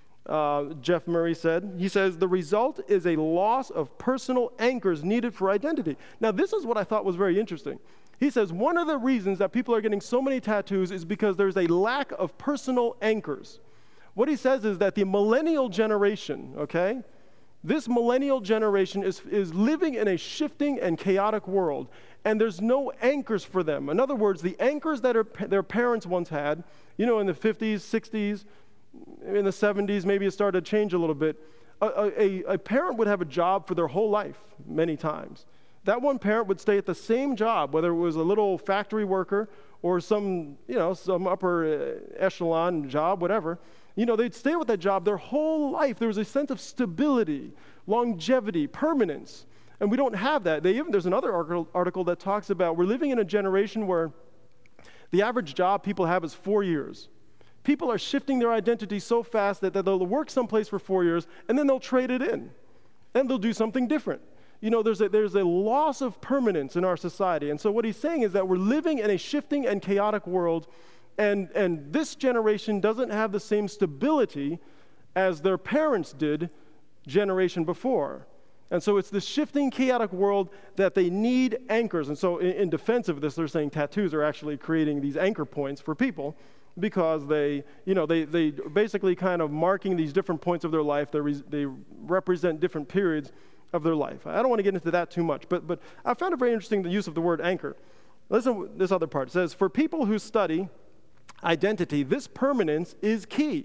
Speaker 1: Jeff Murray said, he says, the result is a loss of personal anchors needed for identity. Now, this is what I thought was very interesting. He says, one of the reasons that people are getting so many tattoos is because there's a lack of personal anchors. What he says is that the millennial generation, okay, this millennial generation is living in a shifting and chaotic world, and there's no anchors for them. In other words, the anchors that their parents once had, in the 50s, 60s, in the 70s, maybe it started to change a little bit. A parent would have a job for their whole life many times. That one parent would stay at the same job, whether it was a little factory worker or some upper echelon job, whatever. They'd stay with that job their whole life. There was a sense of stability, longevity, permanence. And we don't have that. There's another article that talks about we're living in a generation where the average job people have is 4 years. People are shifting their identity so fast that they'll work someplace for 4 years, and then they'll trade it in. And they'll do something different. There's a loss of permanence in our society. And so what he's saying is that we're living in a shifting and chaotic world, and this generation doesn't have the same stability as their parents did generation before. And so it's this shifting, chaotic world that they need anchors. And so in defense of this, they're saying tattoos are actually creating these anchor points for people because they basically kind of marking these different points of their life. They represent different periods of their life. I don't want to get into that too much, but I found it very interesting, the use of the word anchor. Listen to this other part. It says, for people who study identity, this permanence is key.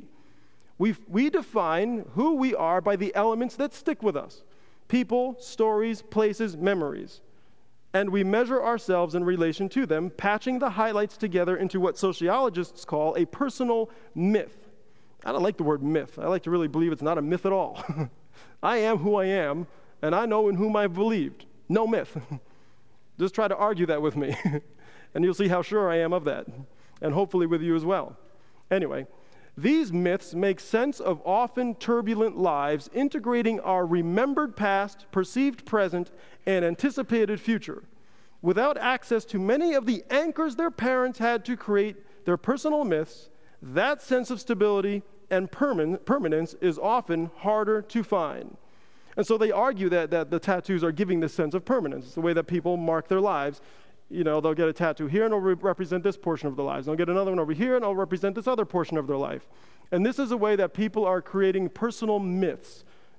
Speaker 1: We define who we are by the elements that stick with us. People, stories, places, memories. And we measure ourselves in relation to them, patching the highlights together into what sociologists call a personal myth. I don't like the word myth. I like to really believe it's not a myth at all. I am who I am, and I know in whom I've believed. No myth. Just try to argue that with me, and you'll see how sure I am of that, and hopefully with you as well. Anyway, these myths make sense of often turbulent lives, integrating our remembered past, perceived present, and anticipated future. Without access to many of the anchors their parents had to create their personal myths, that sense of stability and permanence is often harder to find. And so they argue that the tattoos are giving this sense of permanence. It's the way that people mark their lives. They'll get a tattoo here and it'll represent this portion of their lives. They'll get another one over here and it'll represent this other portion of their life. And this is a way that people are creating personal myths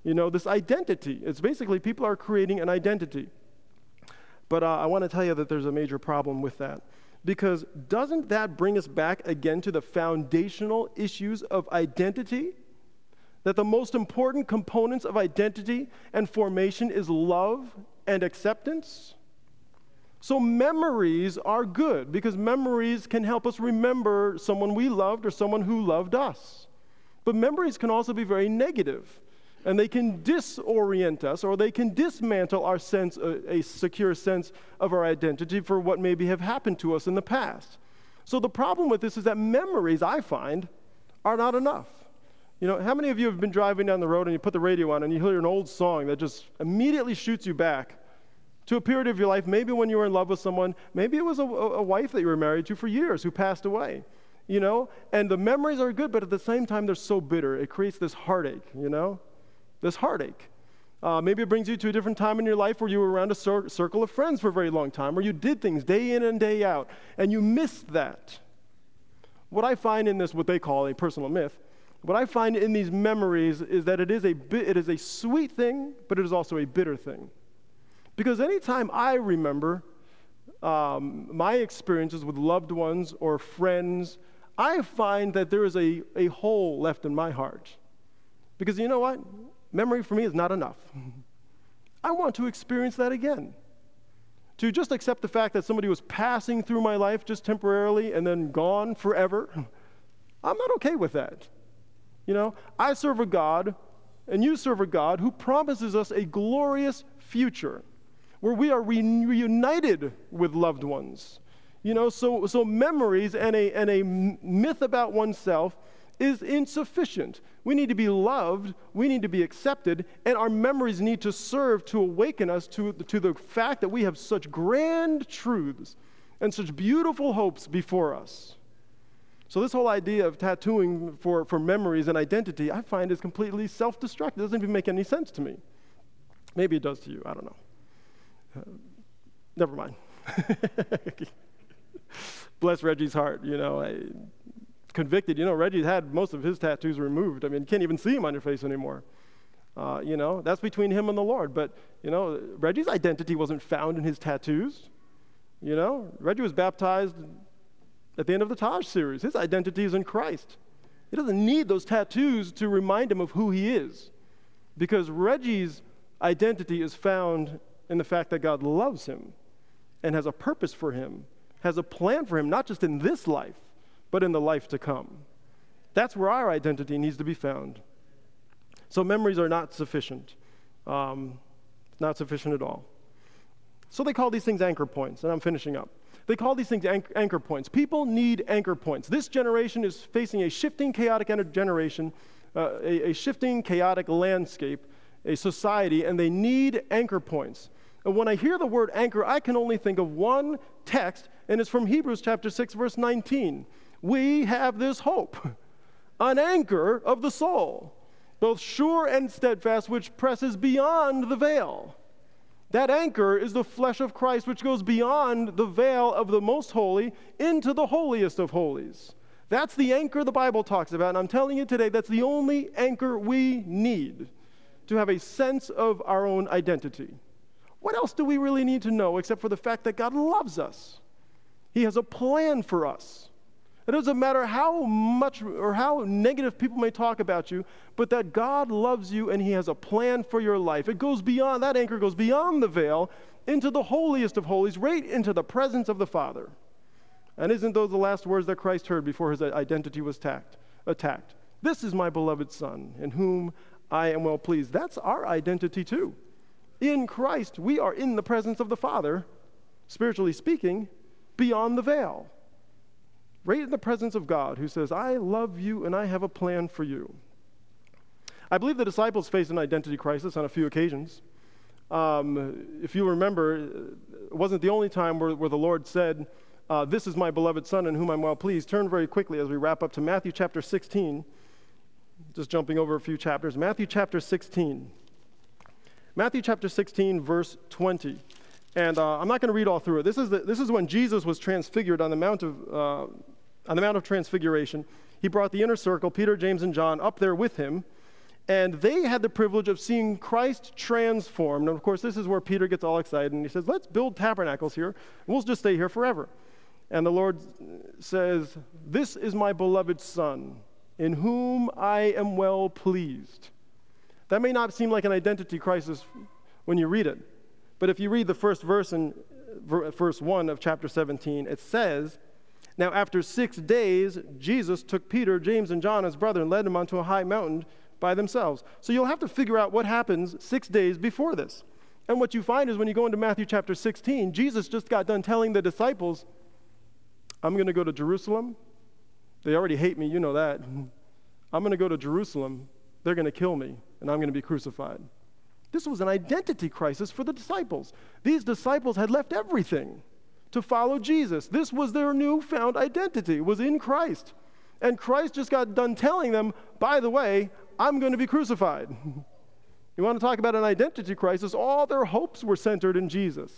Speaker 1: this identity. It's basically people are creating an identity. But I want to tell you that there's a major problem with that. Because doesn't that bring us back again to the foundational issues of identity? That the most important components of identity and formation is love and acceptance? So memories are good because memories can help us remember someone we loved or someone who loved us. But memories can also be very negative, and they can disorient us, or they can dismantle our sense, a secure sense of our identity for what maybe have happened to us in the past. So the problem with this is that memories, I find, are not enough. How many of you have been driving down the road and you put the radio on and you hear an old song that just immediately shoots you back to a period of your life, maybe when you were in love with someone, maybe it was a wife that you were married to for years who passed away, and the memories are good, but at the same time, they're so bitter. It creates this heartache, this heartache. Maybe it brings you to a different time in your life where you were around a circle of friends for a very long time, or you did things day in and day out, and you missed that. What I find in this, what they call a personal myth, what I find in these memories is that it is a sweet thing, but it is also a bitter thing. Because anytime I remember my experiences with loved ones or friends, I find that there is a hole left in my heart. Because you know what? Memory for me is not enough. I want to experience that again. To just accept the fact that somebody was passing through my life just temporarily and then gone forever, I'm not okay with that. I serve a God, and you serve a God who promises us a glorious future where we are reunited with loved ones. So memories and a myth about oneself is insufficient. We need to be loved, we need to be accepted, and our memories need to serve to awaken us to the fact that we have such grand truths and such beautiful hopes before us. So this whole idea of tattooing for memories and identity, I find is completely self-destructive. It doesn't even make any sense to me. Maybe it does to you, I don't know. Never mind. Bless Reggie's heart, convicted. Reggie had most of his tattoos removed. You can't even see him on your face anymore. That's between him and the Lord. But, Reggie's identity wasn't found in his tattoos. Reggie was baptized at the end of the Taj series. His identity is in Christ. He doesn't need those tattoos to remind him of who he is, because Reggie's identity is found in the fact that God loves him and has a purpose for him, has a plan for him, not just in this life, but in the life to come. That's where our identity needs to be found. So memories are not sufficient. Not sufficient at all. So they call these things anchor points, and I'm finishing up. They call these things anchor points. People need anchor points. This generation is facing a shifting, chaotic generation, a shifting, chaotic landscape, a society, and they need anchor points. And when I hear the word anchor, I can only think of one text, and it's from Hebrews chapter 6, verse 19. We have this hope, an anchor of the soul, both sure and steadfast, which presses beyond the veil. That anchor is the flesh of Christ, which goes beyond the veil of the most holy into the holiest of holies. That's the anchor the Bible talks about, and I'm telling you today, that's the only anchor we need to have a sense of our own identity. What else do we really need to know except for the fact that God loves us? He has a plan for us. It doesn't matter how much or how negative people may talk about you, but that God loves you and He has a plan for your life. It goes beyond, that anchor goes beyond the veil into the holiest of holies, right into the presence of the Father. And isn't those the last words that Christ heard before His identity was attacked? This is my beloved Son, in whom I am well pleased. That's our identity too. In Christ, we are in the presence of the Father, spiritually speaking, beyond the veil. Right in the presence of God, who says, I love you and I have a plan for you. I believe the disciples faced an identity crisis on a few occasions. If you remember, it wasn't the only time where the Lord said, this is my beloved Son in whom I'm well pleased. Turn very quickly as we wrap up to Matthew chapter 16. Just jumping over a few chapters. Matthew chapter 16. Matthew chapter 16, verse 20. And I'm not going to read all through it. This is when Jesus was transfigured on the Mount of Transfiguration. He brought the inner circle, Peter, James, and John, up there with him. And they had the privilege of seeing Christ transformed. And of course, this is where Peter gets all excited, and he says, let's build tabernacles here, and we'll just stay here forever. And the Lord says, this is my beloved Son, in whom I am well pleased. That may not seem like an identity crisis when you read it, but if you read the first verse in verse 1 of chapter 17, it says, now after 6 days, Jesus took Peter, James, and John, his brother, and led them onto a high mountain by themselves. So you'll have to figure out what happens 6 days before this. And what you find is when you go into Matthew chapter 16, Jesus just got done telling the disciples, I'm going to go to Jerusalem. They already hate me, you know that. I'm going to go to Jerusalem. They're going to kill me, and I'm going to be crucified. This was an identity crisis for the disciples. These disciples had left everything to follow Jesus. This was their newfound identity, was in Christ. And Christ just got done telling them, by the way, I'm going to be crucified. You want to talk about an identity crisis? All their hopes were centered in Jesus.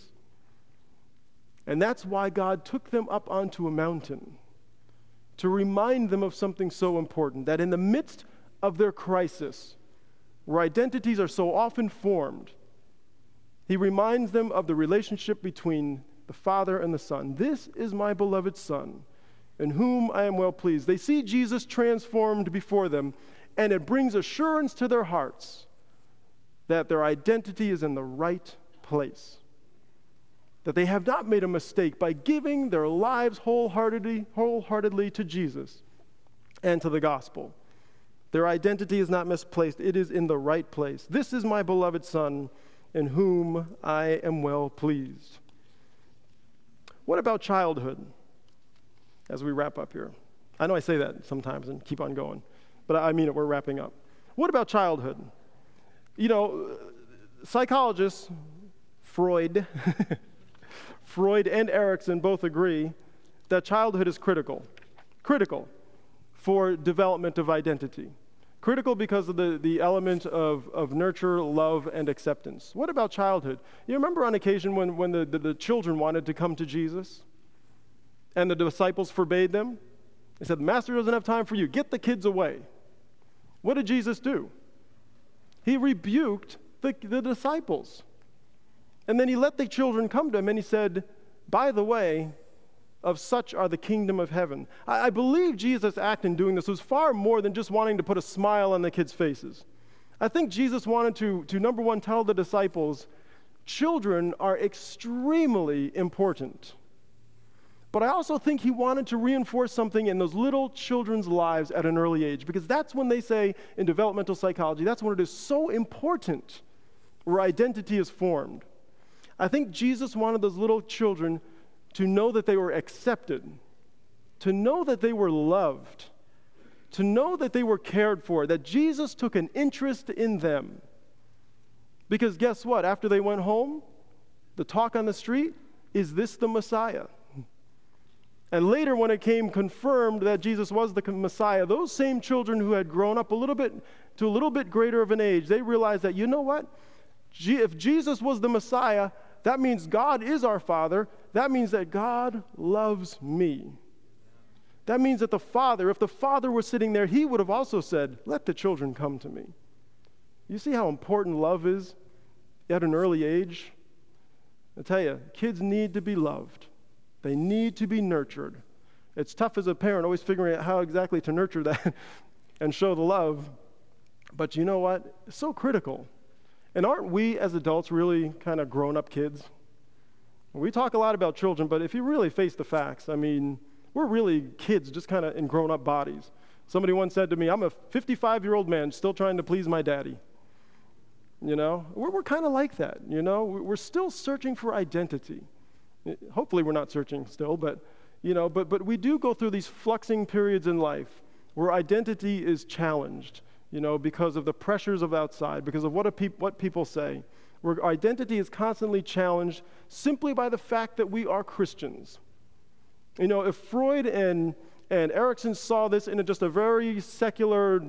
Speaker 1: And that's why God took them up onto a mountain to remind them of something so important, that in the midst of their crisis, where identities are so often formed, he reminds them of the relationship between the Father and the Son. This is my beloved Son, in whom I am well pleased. They see Jesus transformed before them, and it brings assurance to their hearts that their identity is in the right place, that they have not made a mistake by giving their lives wholeheartedly to Jesus and to the gospel. Their identity is not misplaced. It is in the right place. This is my beloved Son, in whom I am well pleased. What about childhood? As we wrap up here. I know I say that sometimes and keep on going, but I mean it, we're wrapping up. What about childhood? You know, psychologists, Freud and Erikson both agree that childhood is critical for development of identity. Critical because of the element of nurture, love, and acceptance. What about childhood? You remember on occasion when the children wanted to come to Jesus and the disciples forbade them? They said, the master doesn't have time for you. Get the kids away. What did Jesus do? He rebuked the disciples. And then he let the children come to him and he said, by the way, of such are the kingdom of heaven. I believe Jesus' act in doing this was far more than just wanting to put a smile on the kids' faces. I think Jesus wanted to number one, tell the disciples, children are extremely important. But I also think he wanted to reinforce something in those little children's lives at an early age, because that's when they say in developmental psychology, that's when it is so important where identity is formed. I think Jesus wanted those little children to know that they were accepted, to know that they were loved, to know that they were cared for, that Jesus took an interest in them. Because guess what? After they went home, the talk on the street, is this the Messiah? And later when it came confirmed that Jesus was the Messiah, those same children who had grown up to a little bit greater of an age, they realized that, you know what? If Jesus was the Messiah, that means God is our Father. That means that God loves me. That means that the Father, if the Father was sitting there, he would have also said, let the children come to me. You see how important love is at an early age? I tell you, kids need to be loved. They need to be nurtured. It's tough as a parent always figuring out how exactly to nurture that and show the love. But you know what? It's so critical. And aren't we as adults really kind of grown-up kids? We talk a lot about children, but if you really face the facts, I mean, we're really kids just kind of in grown-up bodies. Somebody once said to me, I'm a 55-year-old man still trying to please my daddy. You know, we're kind of like that, you know. We're still searching for identity. Hopefully we're not searching still, but, you know, but we do go through these fluxing periods in life where identity is challenged, you know, because of the pressures of outside, because of what people say, where identity is constantly challenged simply by the fact that we are Christians. You know, if Freud and Erikson saw this in just a very secular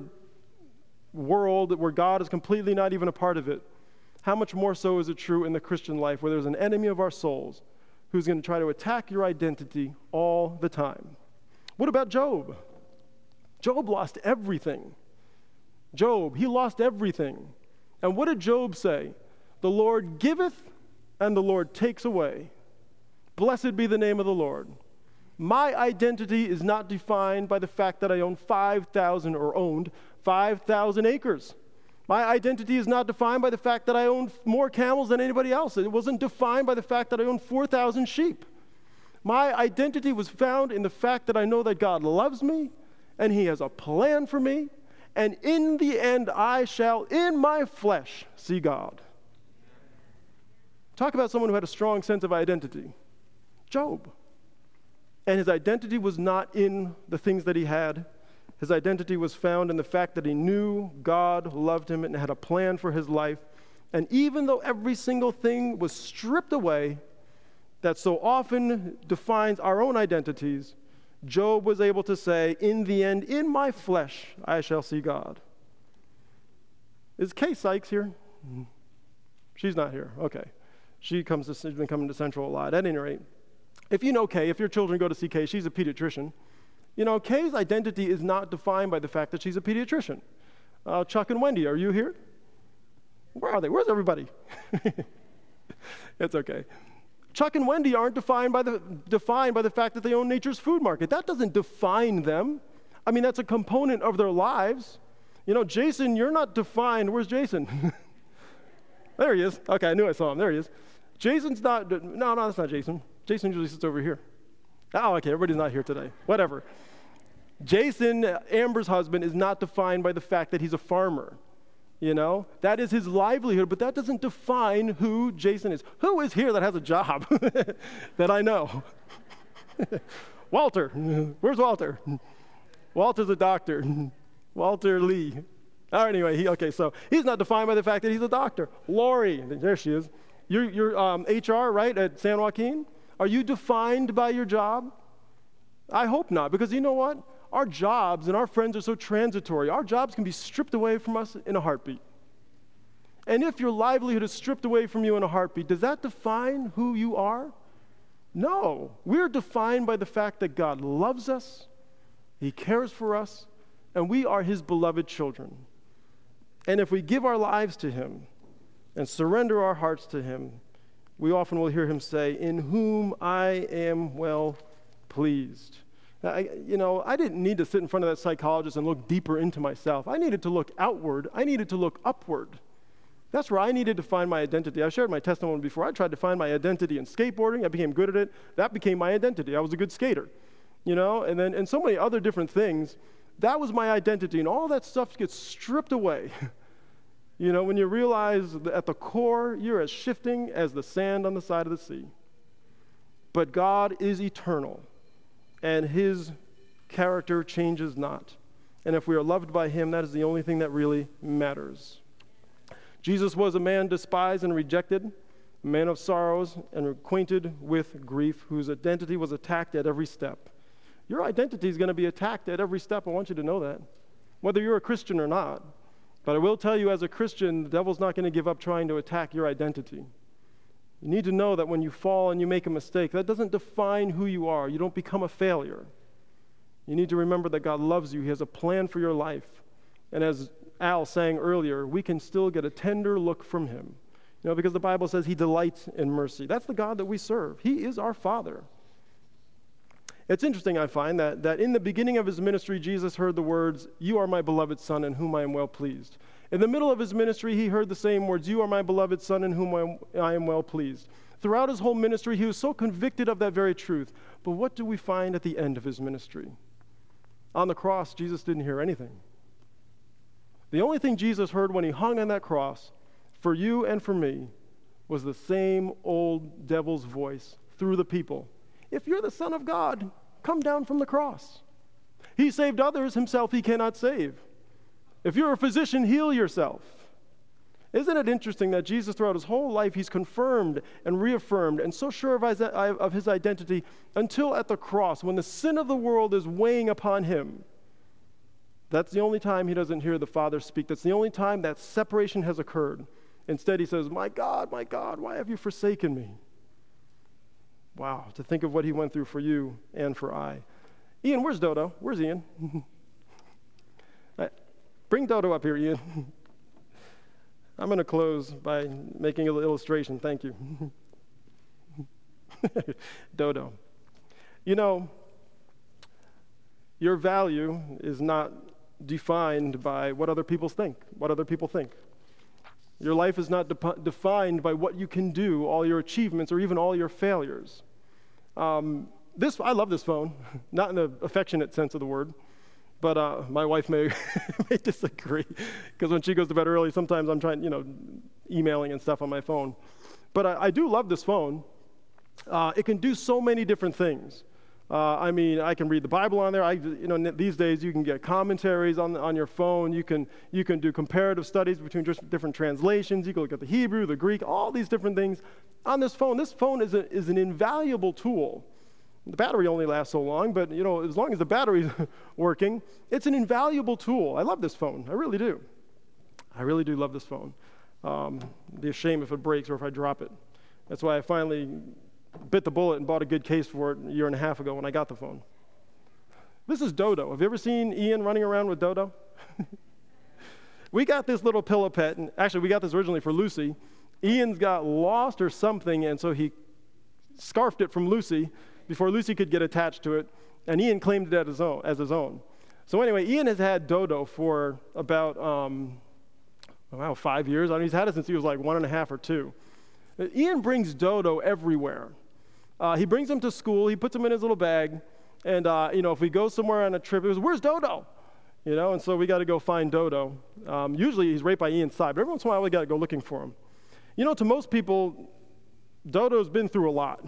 Speaker 1: world where God is completely not even a part of it, how much more so is it true in the Christian life, where there's an enemy of our souls who's going to try to attack your identity all the time? What about Job? Job lost everything. Job, he lost everything. And what did Job say? The Lord giveth and the Lord takes away. Blessed be the name of the Lord. My identity is not defined by the fact that I owned 5,000 acres. My identity is not defined by the fact that I owned more camels than anybody else. It wasn't defined by the fact that I owned 4,000 sheep. My identity was found in the fact that I know that God loves me and he has a plan for me, and in the end I shall in my flesh see God. Talk about someone who had a strong sense of identity. Job. And his identity was not in the things that he had. His identity was found in the fact that he knew God loved him and had a plan for his life. And even though every single thing was stripped away that so often defines our own identities, Job was able to say, in the end, in my flesh, I shall see God. Is Kay Sykes here? She's not here. Okay. She's been coming to Central a lot. At any rate, if you know Kay, if your children go to see Kay, she's a pediatrician. You know, Kay's identity is not defined by the fact that she's a pediatrician. Chuck and Wendy, are you here? Where are they? Where's everybody? It's okay. Chuck and Wendy aren't defined by the fact that they own Nature's Food Market. That doesn't define them. I mean, that's a component of their lives. You know, Jason, you're not defined. Where's Jason? There he is. Okay, I knew I saw him. There he is. Jason's not, no, that's not Jason. Jason usually sits over here. Oh, okay, everybody's not here today. Whatever. Jason, Amber's husband, is not defined by the fact that he's a farmer. You know, that is his livelihood, but that doesn't define who Jason is. Who is here that has a job that I know? Walter. Where's Walter? Walter's a doctor. Walter Lee. Oh, anyway, so he's not defined by the fact that he's a doctor. Lori, there she is. You're HR, right, at San Joaquin? Are you defined by your job? I hope not, because you know what? Our jobs and our friends are so transitory. Our jobs can be stripped away from us in a heartbeat. And if your livelihood is stripped away from you in a heartbeat, does that define who you are? No. We're defined by the fact that God loves us, he cares for us, and we are his beloved children. And if we give our lives to him and surrender our hearts to him, we often will hear him say, in whom I am well pleased. I didn't need to sit in front of that psychologist and look deeper into myself. I needed to look outward. I needed to look upward. That's where I needed to find my identity. I shared my testimony before. I tried to find my identity in skateboarding. I became good at it. That became my identity. I was a good skater, and so many other different things. That was my identity, and all that stuff gets stripped away. When you realize that at the core, you're as shifting as the sand on the side of the sea. But God is eternal, and his character changes not. And if we are loved by him, that is the only thing that really matters. Jesus was a man despised and rejected, a man of sorrows and acquainted with grief, whose identity was attacked at every step. Your identity is going to be attacked at every step. I want you to know that, whether you're a Christian or not. But I will tell you, as a Christian, the devil's not going to give up trying to attack your identity. You need to know that when you fall and you make a mistake, that doesn't define who you are. You don't become a failure. You need to remember that God loves you. He has a plan for your life. And as Al sang earlier, we can still get a tender look from him. Because the Bible says he delights in mercy. That's the God that we serve. He is our Father. It's interesting, I find, that in the beginning of his ministry, Jesus heard the words, "You are my beloved Son, in whom I am well pleased." In the middle of his ministry, he heard the same words, "You are my beloved Son, in whom I am well pleased." Throughout his whole ministry, he was so convicted of that very truth. But what do we find at the end of his ministry? On the cross, Jesus didn't hear anything. The only thing Jesus heard when he hung on that cross, for you and for me, was the same old devil's voice through the people. If you're the Son of God, come down from the cross. He saved others, himself he cannot save. If you're a physician, heal yourself. Isn't it interesting that Jesus, throughout his whole life, he's confirmed and reaffirmed and so sure of his identity until at the cross, when the sin of the world is weighing upon him. That's the only time he doesn't hear the Father speak. That's the only time that separation has occurred. Instead, he says, my God, why have you forsaken me?" Wow, to think of what he went through for you and for I. Ian, where's Dodo? Where's Ian? Bring Dodo up here, Ian. I'm going to close by making an illustration. Thank you. Dodo. You know, your value is not defined by what other people think. Your life is not defined by what you can do, all your achievements, or even all your failures. I love this phone, not in the affectionate sense of the word, but my wife may disagree, because when she goes to bed early, sometimes I'm trying, emailing and stuff on my phone. But I do love this phone. It can do so many different things. I can read the Bible on there. These days you can get commentaries on your phone. You can do comparative studies between just different translations. You can look at the Hebrew, the Greek, all these different things on this phone. This phone is an invaluable tool. The battery only lasts so long, but as long as the battery's working, it's an invaluable tool. I love this phone. I really do. I really do love this phone. It'd be a shame if it breaks or if I drop it. That's why I finally bit the bullet and bought a good case for it a year and a half ago when I got the phone. This is Dodo. Have you ever seen Ian running around with Dodo? We got this little pillow pet, and actually we got this originally for Lucy. Ian's got lost or something, and so he scarfed it from Lucy before Lucy could get attached to it, and Ian claimed it as his own. So anyway, Ian has had Dodo for about 5 years. He's had it since he was like 1.5 or 2. Ian brings Dodo everywhere. He brings him to school. He puts him in his little bag. And, if we go somewhere on a trip, he goes, "Where's Dodo?" And so we got to go find Dodo. Usually he's right by Ian's side, but every once in a while we got to go looking for him. To most people, Dodo's been through a lot.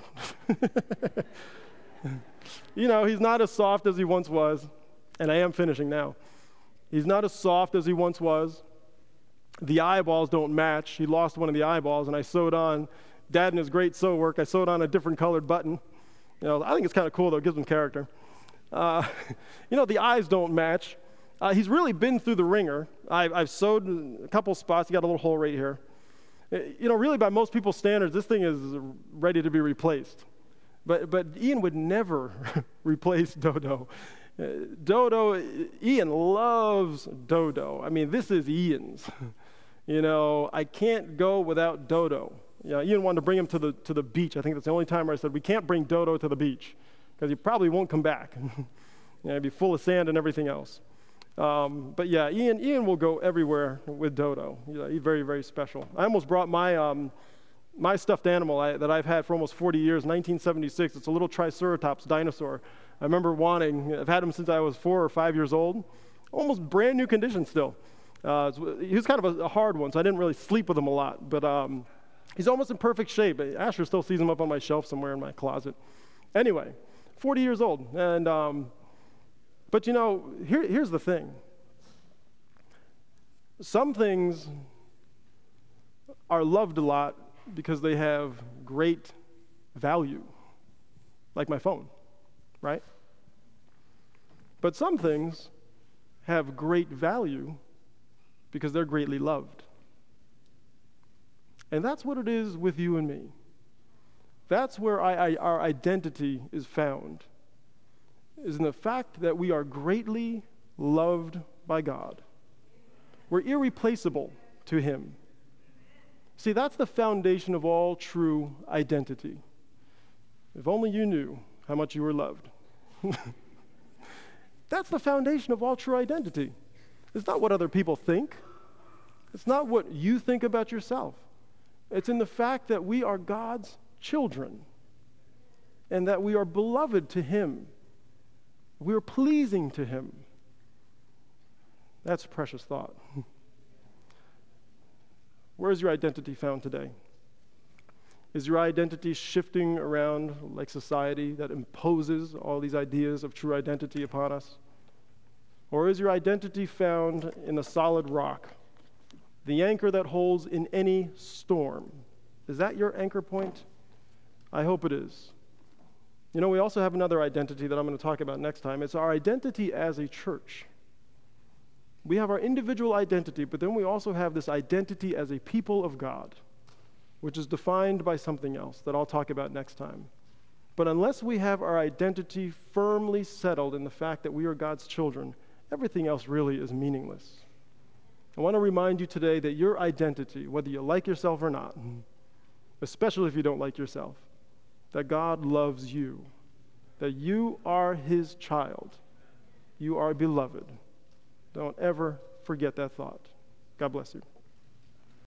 Speaker 1: He's not as soft as he once was. And I am finishing now. He's not as soft as he once was. The eyeballs don't match. He lost one of the eyeballs, and I sewed on, Dad and his great sew work, I sewed on a different colored button. I think it's kind of cool, though. It gives him character. The eyes don't match. He's really been through the ringer. I've sewed a couple spots. He got a little hole right here. Really by most people's standards, this thing is ready to be replaced. But Ian would never replace Dodo. Ian loves Dodo. This is Ian's. I can't go without Dodo. Ian wanted to bring him to the beach. I think that's the only time where I said, we can't bring Dodo to the beach, because he probably won't come back. He'd be full of sand and everything else. But yeah, Ian will go everywhere with Dodo. He's very, very special. I almost brought my stuffed animal that I've had for almost 40 years, 1976. It's a little Triceratops dinosaur. I remember I've had him since I was 4 or 5 years old, almost brand new condition still. He was kind of a hard one, so I didn't really sleep with him a lot, but he's almost in perfect shape. Asher still sees him up on my shelf somewhere in my closet. Anyway, 40 years old, and but here's the thing. Some things are loved a lot because they have great value, like my phone, right? But some things have great value because they're greatly loved. And that's what it is with you and me. That's where our identity is found, is in the fact that we are greatly loved by God. We're irreplaceable to Him. See, that's the foundation of all true identity. If only you knew how much you were loved. That's the foundation of all true identity. It's not what other people think. It's not what you think about yourself. It's in the fact that we are God's children and that we are beloved to Him. We are pleasing to Him. That's a precious thought. Where is your identity found today? Is your identity shifting around like society that imposes all these ideas of true identity upon us? Or is your identity found in the solid rock, the anchor that holds in any storm? Is that your anchor point? I hope it is. We also have another identity that I'm going to talk about next time. It's our identity as a church. We have our individual identity, but then we also have this identity as a people of God, which is defined by something else that I'll talk about next time. But unless we have our identity firmly settled in the fact that we are God's children, everything else really is meaningless. I want to remind you today that your identity, whether you like yourself or not, especially if you don't like yourself, that God loves you, that you are his child. You are beloved. Don't ever forget that thought. God bless you.